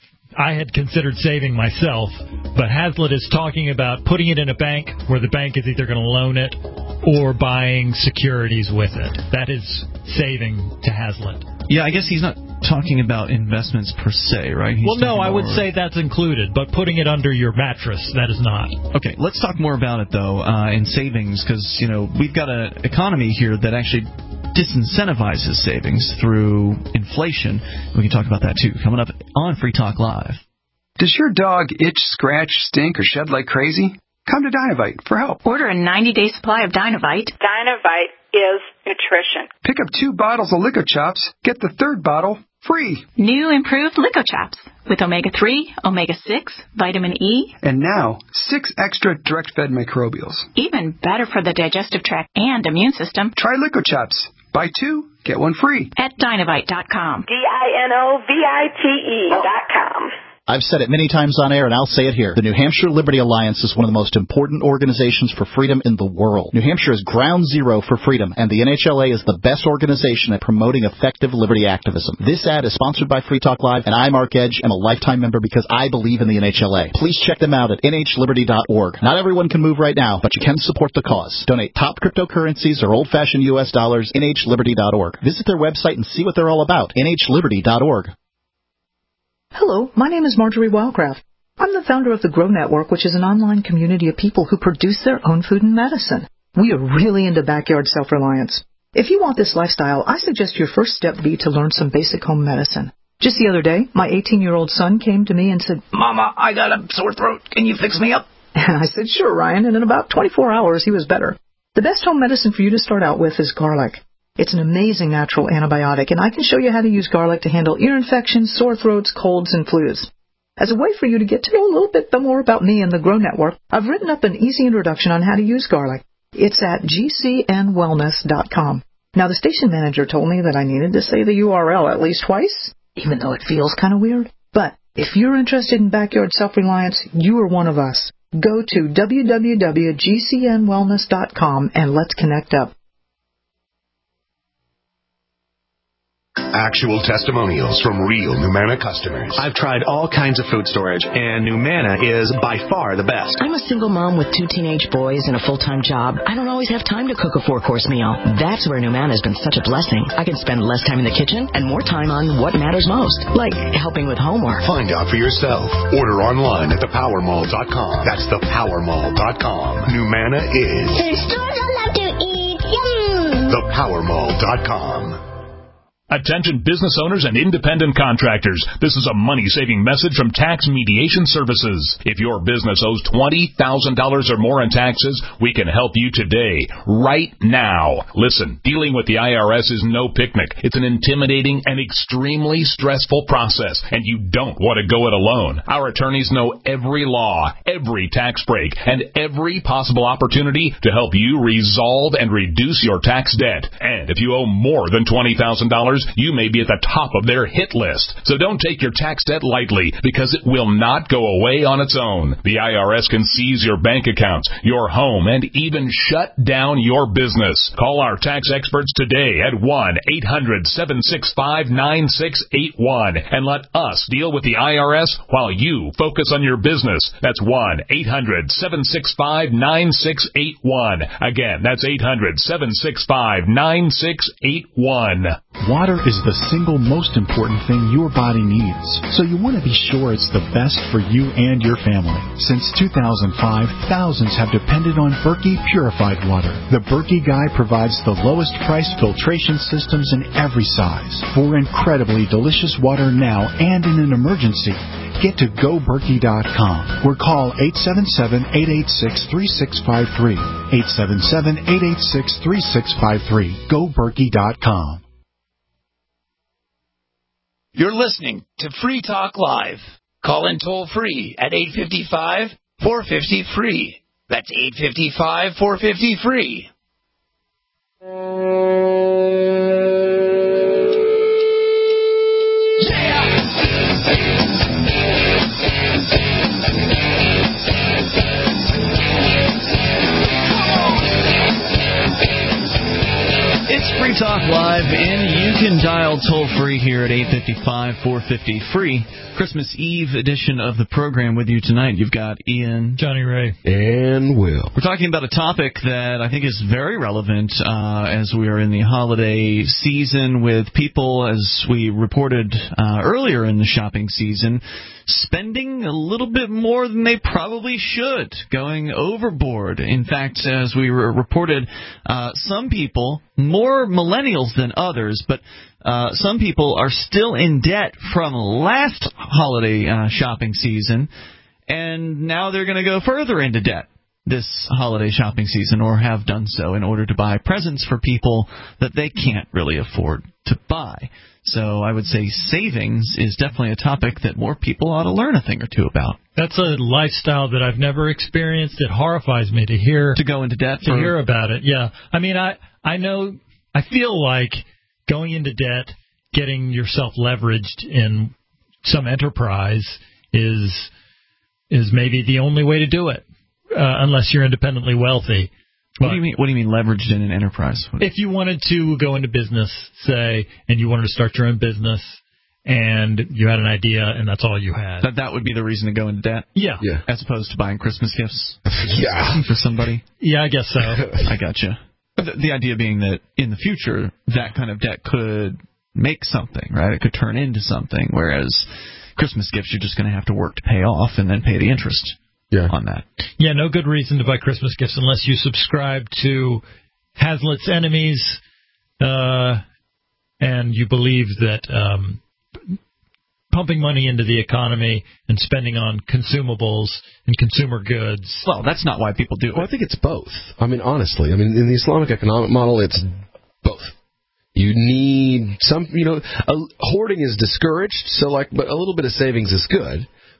I had considered saving myself, but Hazlitt is talking about putting it in a bank where the bank is either going to loan it or buying securities with it. That is saving to Hazlitt. Yeah, I guess he's not talking about investments per se, right? He's well, no, I would say that's included, but putting it under your mattress, that is not. Okay, let's talk more about it, though, uh, in savings, because, you know, we've got an economy here that actually disincentivizes savings through inflation. We can talk about that, too, coming up on Free Talk Live. Does your dog itch, scratch, stink, or shed like crazy? Come to Dinovite for help. Order a ninety-day supply of Dinovite. Dinovite is nutrition. Pick up two bottles of Lico Chops. Get the third bottle free. New improved Lico Chops with omega three, omega six, vitamin E. And now, six extra direct-fed microbials. Even better for the digestive tract and immune system. Try Lico Chops. Buy two, get one free. At Dinovite dot com. D I N O V I T E dot com. I've said it many times on air, and I'll say it here. The New Hampshire Liberty Alliance is one of the most important organizations for freedom in the world. New Hampshire is ground zero for freedom, and the N H L A is the best organization at promoting effective liberty activism. This ad is sponsored by Free Talk Live, and I, Mark Edge, am a lifetime member because I believe in the N H L A. Please check them out at N H liberty dot org. Not everyone can move right now, but you can support the cause. Donate top cryptocurrencies or old-fashioned U S dollars, N H liberty dot org. Visit their website and see what they're all about, N H liberty dot org. Hello, my name is Marjorie Wildcraft. I'm the founder of the Grow Network, which is an online community of people who produce their own food and medicine. We are really into backyard self-reliance. If you want this lifestyle, I suggest your first step be to learn some basic home medicine. Just the other day, my eighteen-year-old son came to me and said, Mama, I got a sore throat. Can you fix me up? And I said, sure, Ryan, and in about twenty-four hours, he was better. The best home medicine for you to start out with is garlic. It's an amazing natural antibiotic, and I can show you how to use garlic to handle ear infections, sore throats, colds, and flus. As a way for you to get to know a little bit more about me and the Grow Network, I've written up an easy introduction on how to use garlic. It's at G C N wellness dot com. Now, the station manager told me that I needed to say the U R L at least twice, even though it feels kind of weird. But if you're interested in backyard self-reliance, you are one of us. Go to w w w dot g c n wellness dot com and let's connect up. Actual testimonials from real Numanna customers. I've tried all kinds of food storage, and Numanna is by far the best. I'm a single mom with two teenage boys and a full-time job. I don't always have time to cook a four-course meal. That's where Numanna has been such a blessing. I can spend less time in the kitchen and more time on what matters most, like helping with homework. Find out for yourself. Order online at the power mall dot com. That's the power mall dot com. Numanna is... The stores I love to eat. Yum! the power mall dot com. Attention business owners and independent contractors. This is a money-saving message from Tax Mediation Services. If your business owes twenty thousand dollars or more in taxes, we can help you today, right now. Listen, dealing with the I R S is no picnic. It's an intimidating and extremely stressful process, and you don't want to go it alone. Our attorneys know every law, every tax break, and every possible opportunity to help you resolve and reduce your tax debt. And if you owe more than twenty thousand dollars, you may be at the top of their hit list. So don't take your tax debt lightly, because it will not go away on its own. The I R S can seize your bank accounts, your home, and even shut down your business. Call our tax experts today at one eight hundred seven six five nine six eight one and let us deal with the I R S while you focus on your business. That's one eight hundred seven six five nine six eight one. Again, that's eight hundred seven six five nine six eight one. Water is the single most important thing your body needs, so you want to be sure it's the best for you and your family. Since two thousand five, thousands have depended on Berkey purified water. The Berkey Guy provides the lowest price filtration systems in every size for incredibly delicious water now and in an emergency. Get to go berkey dot com or call eight seven seven, eight eight six, three six five three. eight seven seven, eight eight six, three six five three. go berkey dot com. You're listening to Free Talk Live. Call in toll free at eight five five, four five zero, free. That's eight five five, four five zero, free. It's Free Talk Live, and you can dial toll-free here at eight five five, four five zero, free. Christmas Eve edition of the program with you tonight. You've got Ian, Johnny Ray, and Will. We're talking about a topic that I think is very relevant uh, as we are in the holiday season with people, as we reported uh, earlier in the shopping season, spending a little bit more than they probably should, going overboard. In fact, as we re- reported, uh, some people, more millennials than others, but uh, some people are still in debt from last holiday uh, shopping season, and now they're going to go further into debt this holiday shopping season, or have done so, in order to buy presents for people that they can't really afford to buy. So I would say savings is definitely a topic that more people ought to learn a thing or two about. That's a lifestyle that I've never experienced. It horrifies me to hear to go into debt to for... hear about it. Yeah, I mean, I I know I feel like going into debt, getting yourself leveraged in some enterprise is is maybe the only way to do it, uh, unless you're independently wealthy. What do you mean? What do you mean leveraged in an enterprise? If you wanted to go into business, say, and you wanted to start your own business, and you had an idea, and that's all you had, that that would be the reason to go into debt. Yeah, yeah. As opposed to buying Christmas gifts. Yeah, for somebody. Yeah, I guess so. I gotcha. But the, the idea being that in the future, that kind of debt could make something, right? It could turn into something. Whereas Christmas gifts, you're just going to have to work to pay off and then pay the interest. Yeah. On that. Yeah, no good reason to buy Christmas gifts unless you subscribe to Hazlitt's Enemies, uh, and you believe that um, pumping money into the economy and spending on consumables and consumer goods. Well, that's not why people do it. Well, I think it's both. I mean, honestly, I mean, in the Islamic economic model, it's both. You need some, you know, a, hoarding is discouraged, so like, but a little bit of savings is good.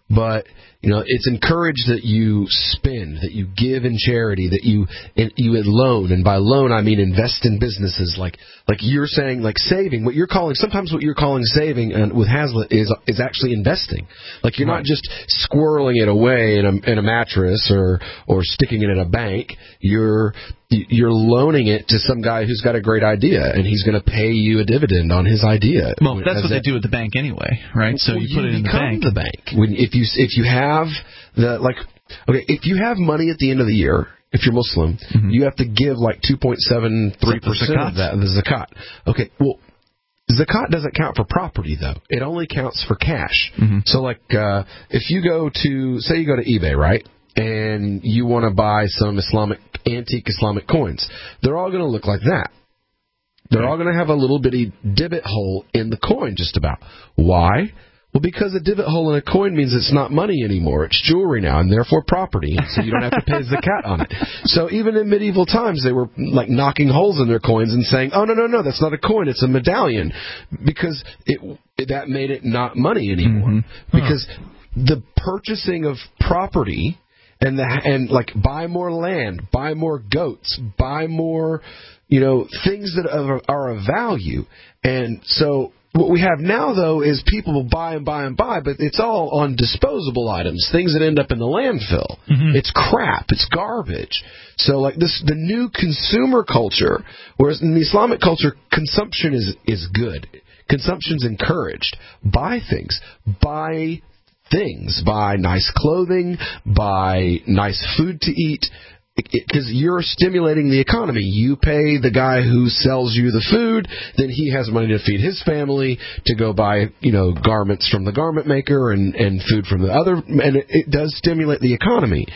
but you know it's encouraged that you spend, that you give in charity, that you you loan, and by loan I mean invest in businesses. Like like you're saying, like saving. What you're calling sometimes what you're calling saving, and with Hazlitt is is actually investing. Like you're right. not just squirreling it away in a in a mattress or or sticking it in a bank. You're You're loaning it to some guy who's got a great idea, and he's going to pay you a dividend on his idea. Well, that's what they do at the bank anyway, right? So well, you put you it in the bank. the bank. When if you if you have the like, okay, if you have money at the end of the year, if you're Muslim, mm-hmm. you have to give like two point seven three percent of that, the zakat. Okay, well. Zakat doesn't count for property, though. It only counts for cash. Mm-hmm. So, like, uh, if you go to, say you go to eBay, right, and you want to buy some Islamic, antique Islamic coins, they're all going to look like that. They're right. all going to have a little bitty divot hole in the coin, just about. Why? Well, because a divot hole in a coin means it's not money anymore. It's jewelry now, and therefore property, so you don't have to pay zakat on it. So even in medieval times, they were like knocking holes in their coins and saying, oh, no, no, no, that's not a coin, it's a medallion, because it that made it not money anymore. Mm-hmm. Because huh. the purchasing of property and, the, and like buy more land, buy more goats, buy more, you know, things that are, are of value. And so... what we have now, though, is people will buy and buy and buy, but it's all on disposable items, things that end up in the landfill. Mm-hmm. It's crap. It's garbage. So, like this, the new consumer culture, whereas in the Islamic culture, consumption is is good. Consumption's encouraged. Buy things. Buy things. Buy nice clothing. Buy nice food to eat. Because you're stimulating the economy. You pay the guy who sells you the food, then he has money to feed his family, to go buy, you know, garments from the garment maker and, and food from the other, and it, it does stimulate the economy.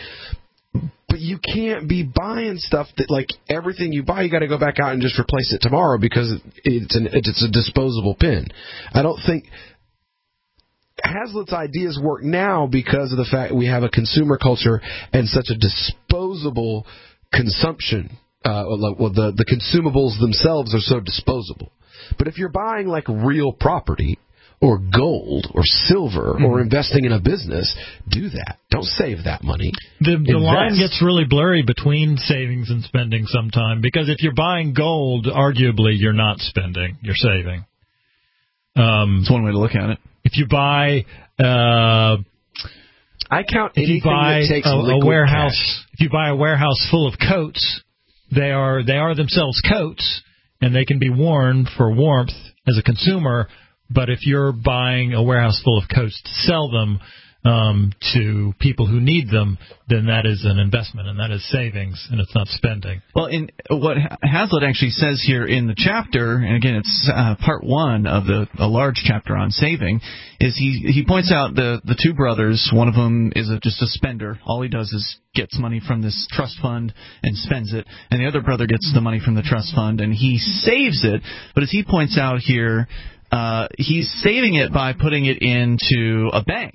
But you can't be buying stuff that, like, everything you buy, you got to go back out and just replace it tomorrow because it's an it's a disposable pin. I don't think... Hazlitt's ideas work now because of the fact we have a consumer culture and such a disposable consumption. Uh, well, the, the consumables themselves are so disposable. But if you're buying like real property or gold or silver mm-hmm. or investing in a business, do that. Don't save that money. The, the line gets really blurry between savings and spending sometime, because if you're buying gold, arguably you're not spending, you're saving. Um, It's one way to look at it. If you buy, uh, I count if you anything buy that takes a, liquid a warehouse, cash. If you buy a warehouse full of coats, they are they are themselves coats, and they can be worn for warmth as a consumer. But if you're buying a warehouse full of coats to sell them um, to people who need them, then that is an investment, and that is savings, and it's not spending. Well, in what Hazlitt actually says here in the chapter, and again, it's uh, part one of the a large chapter on saving, is he he points out the the two brothers. One of them is a, just a spender. All he does is gets money from this trust fund and spends it, and the other brother gets the money from the trust fund and he saves it. But as he points out here, uh, he's saving it by putting it into a bank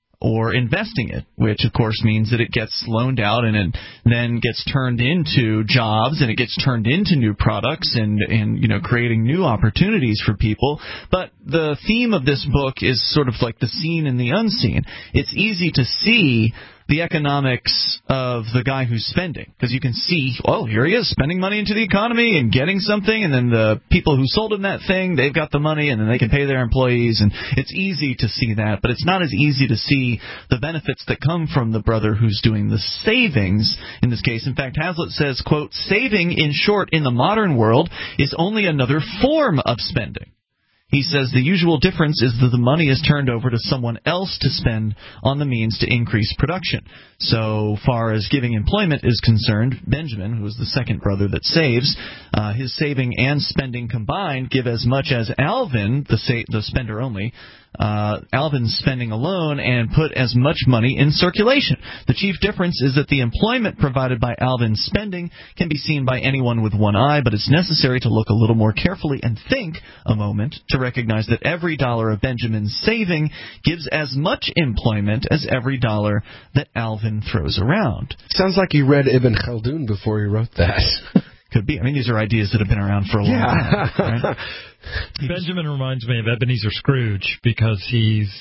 or investing it, which, of course, means that it gets loaned out and it then gets turned into jobs and it gets turned into new products and, and you know, creating new opportunities for people. But the theme of this book is sort of like the seen and the unseen. It's easy to see the economics of the guy who's spending, because you can see, oh, here he is spending money into the economy and getting something, and then the people who sold him that thing, they've got the money, and then they can pay their employees, and it's easy to see that, but it's not as easy to see the benefits that come from the brother who's doing the savings in this case. In fact, Hazlitt says, quote, saving, in short, in the modern world is only another form of spending. He says the usual difference is that the money is turned over to someone else to spend on the means to increase production. So far as giving employment is concerned, Benjamin, who is the second brother that saves, uh, his saving and spending combined give as much as Alvin, the, sa- the spender only, uh, Alvin's spending alone, and put as much money in circulation. The chief difference is that the employment provided by Alvin's spending can be seen by anyone with one eye, but it's necessary to look a little more carefully and think a moment to recognize that every dollar of Benjamin's saving gives as much employment as every dollar that Alvin throws around. Sounds like you read Ibn Khaldun before you wrote that. Could be. I mean, these are ideas that have been around for a long yeah. time. Right? Benjamin reminds me of Ebenezer Scrooge because he's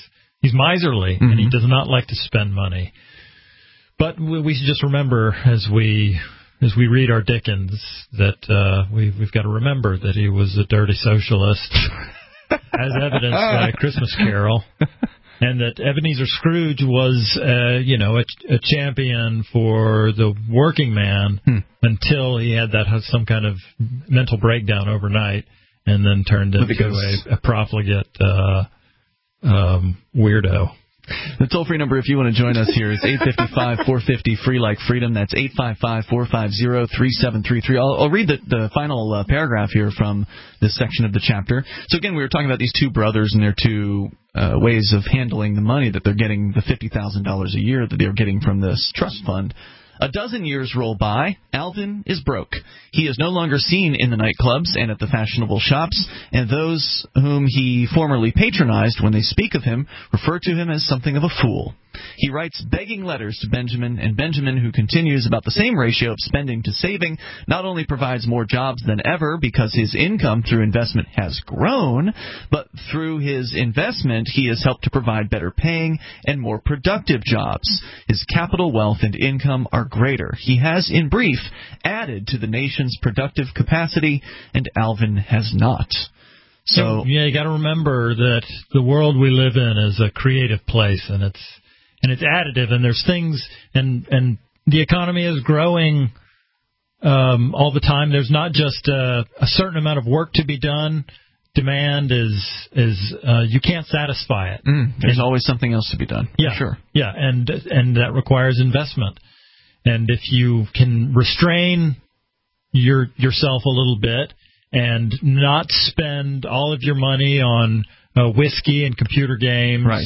he's miserly, mm-hmm. and he does not like to spend money. But we, we should just remember as we as we read our Dickens that uh, we, we've got to remember that he was a dirty socialist, as evidenced by A Christmas Carol. And that Ebenezer Scrooge was, uh, you know, a, a champion for the working man hmm. until he had that some kind of mental breakdown overnight, and then turned into a, a profligate uh, um, weirdo. The toll-free number, if you want to join us here, is eight five five, four five zero, free like freedom. That's eight five five, four five zero, three seven three three. I'll, I'll read the, the final uh, paragraph here from this section of the chapter. So, again, we were talking about these two brothers and their two uh, ways of handling the money that they're getting, the fifty thousand dollars a year that they're getting from this trust fund. A dozen years roll by. Alvin is broke. He is no longer seen in the nightclubs and at the fashionable shops, and those whom he formerly patronized when they speak of him refer to him as something of a fool. He writes begging letters to Benjamin, and Benjamin, who continues about the same ratio of spending to saving, not only provides more jobs than ever because his income through investment has grown, but through his investment he has helped to provide better paying and more productive jobs. His capital, wealth, and income are greater. He has, in brief, added to the nation's productive capacity, and Alvin has not. So yeah, you got to remember that the world we live in is a creative place, and it's and it's additive, and there's things, and and the economy is growing um, all the time. There's not just a, a certain amount of work to be done. Demand is is uh, you can't satisfy it. Mm, there's and, always something else to be done. Yeah, sure. Yeah, and and that requires investment. And if you can restrain your yourself a little bit and not spend all of your money on uh, whiskey and computer games, right,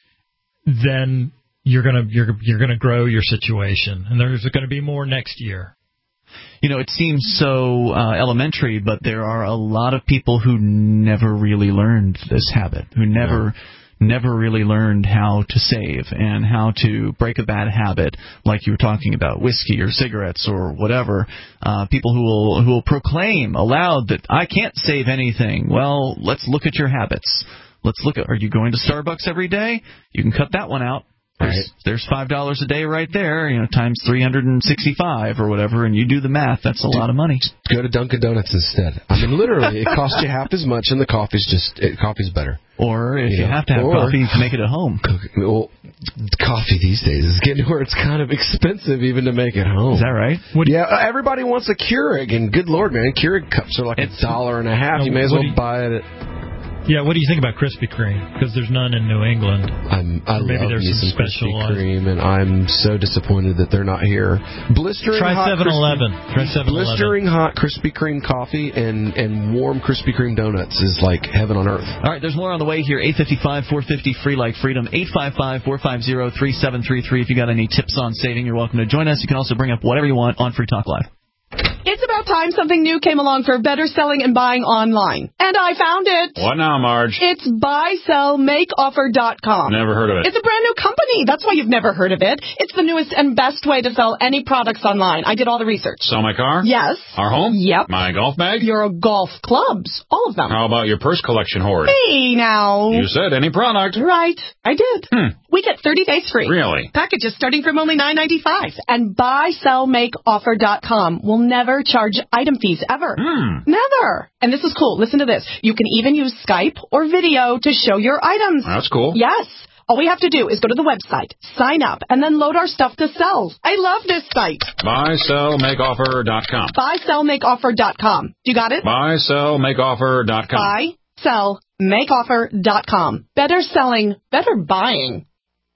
then you're gonna you're you're gonna grow your situation, and there's going to be more next year. You know, it seems so uh, elementary, but there are a lot of people who never really learned this habit, who never. Yeah. never really learned how to save and how to break a bad habit, like you were talking about, whiskey or cigarettes or whatever. Uh, people who will who will proclaim aloud that I can't save anything. Well, let's look at your habits. Let's look at, are you going to Starbucks every day? You can cut that one out. There's, right. there's five dollars a day right there, you know, times three hundred sixty-five or whatever, and you do the math. That's a lot of money. Go to Dunkin' Donuts instead. I mean, literally, it costs you half as much, and the coffee's just it, coffee's better. Or if you, you know, have to have coffee, you can make it at home. Well, coffee these days is getting where it's kind of expensive even to make it home. Is that right? What yeah, you, everybody wants a Keurig, and good Lord, man, Keurig cups are like a dollar and a half. Uh, you may as well you, buy it at... Yeah, what do you think about Krispy Kreme? Because there's none in New England. I'm, I or maybe love there's me some Krispy Kreme, and I'm so disappointed that they're not here. Blistering Try hot seven eleven. Try seven eleven. Blistering hot Krispy Kreme coffee and, and warm Krispy Kreme donuts is like heaven on earth. All right, there's more on the way here. eight five five, four five zero, free like freedom. eight five five, four five zero, three seven three three. If you got any tips on saving, you're welcome to join us. You can also bring up whatever you want on Free Talk Live. It's about time something new came along for better selling and buying online. And I found it. What now, Marge? It's buy sell make offer dot com. Never heard of it. It's a brand new company. That's why you've never heard of it. It's the newest and best way to sell any products online. I did all the research. Sell my car? Yes. Our home? Yep. My golf bag? Your golf clubs. All of them. How about your purse collection hoard? Hey, now. You said any product. Right. I did. Hmm. We get thirty days free. Really? Packages starting from only nine ninety-five. And buy sell make offer dot com will never charge item fees ever. Hmm. Never. And this is cool. Listen to this. You can even use Skype or video to show your items. That's cool. Yes. All we have to do is go to the website, sign up, and then load our stuff to sell. I love this site. buy sell make offer dot com. buy sell make offer dot com. You got it? buy sell make offer dot com. buy sell make offer dot com. Better selling, better buying.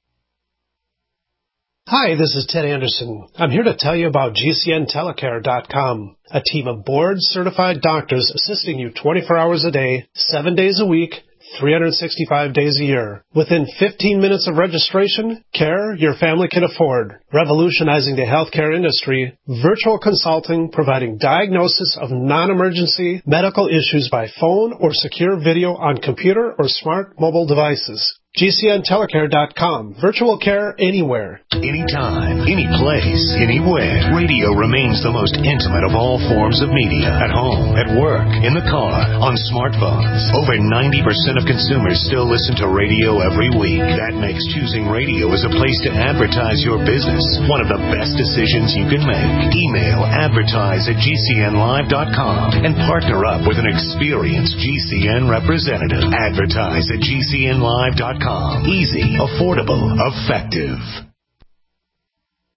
Hi, this is Ted Anderson. I'm here to tell you about G C N telecare dot com, a team of board-certified doctors assisting you twenty-four hours a day, seven days a week, three hundred sixty-five days a year. Within fifteen minutes of registration, care your family can afford. Revolutionizing the healthcare industry, virtual consulting providing diagnosis of non-emergency medical issues by phone or secure video on computer or smart mobile devices. G C N telecare dot com. Virtual care anywhere. Anytime, any place, anywhere. Radio remains the most intimate of all forms of media. At home, at work, in the car, on smartphones. Over ninety percent of consumers still listen to radio every week. That makes choosing radio as a place to advertise your business one of the best decisions you can make. Email advertise at G C N live dot com and partner up with an experienced G C N representative. Advertise at G C N live dot com. Easy, affordable, effective.